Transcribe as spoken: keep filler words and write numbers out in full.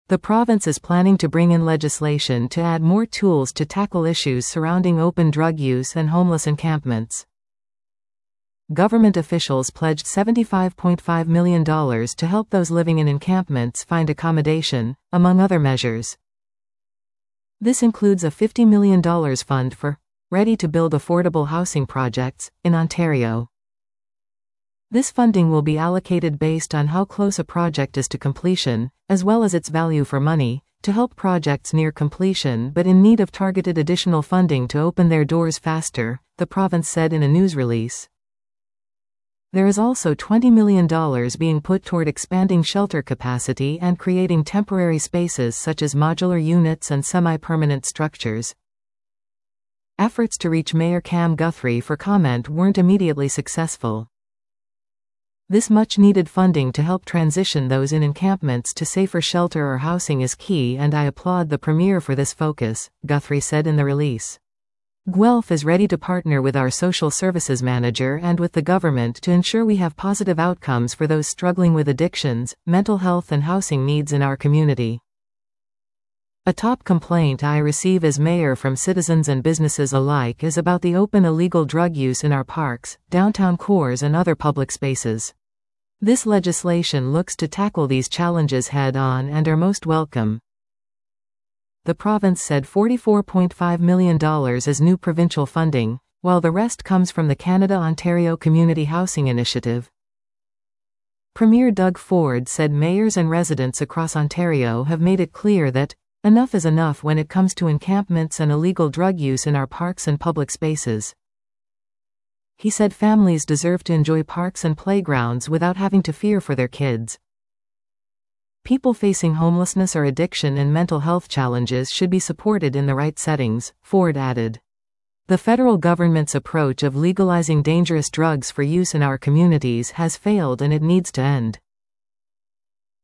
The province is planning to bring in legislation to add more tools to tackle issues surrounding open drug use and homeless encampments. Government officials pledged seventy-five point five million dollars to help those living in encampments find accommodation, among other measures. This includes a fifty million dollars fund for ready-to-build affordable housing projects in Ontario. This funding will be allocated based on how close a project is to completion, as well as its value for money, to help projects near completion but in need of targeted additional funding to open their doors faster, the province said in a news release. There is also twenty million dollars being put toward expanding shelter capacity and creating temporary spaces such as modular units and semi-permanent structures. Efforts to reach Mayor Cam Guthrie for comment weren't immediately successful. This much-needed funding to help transition those in encampments to safer shelter or housing is key, and I applaud the Premier for this focus, Guthrie said in the release. Guelph is ready to partner with our social services manager and with the government to ensure we have positive outcomes for those struggling with addictions, mental health and housing needs in our community. A top complaint I receive as mayor from citizens and businesses alike is about the open illegal drug use in our parks, downtown cores and other public spaces. This legislation looks to tackle these challenges head-on and are most welcome. The province said forty-four point five million dollars is new provincial funding, while the rest comes from the Canada-Ontario Community Housing Initiative. Premier Doug Ford said mayors and residents across Ontario have made it clear that enough is enough when it comes to encampments and illegal drug use in our parks and public spaces. He said families deserve to enjoy parks and playgrounds without having to fear for their kids. People facing homelessness or addiction and mental health challenges should be supported in the right settings, Ford added. The federal government's approach of legalizing dangerous drugs for use in our communities has failed and it needs to end.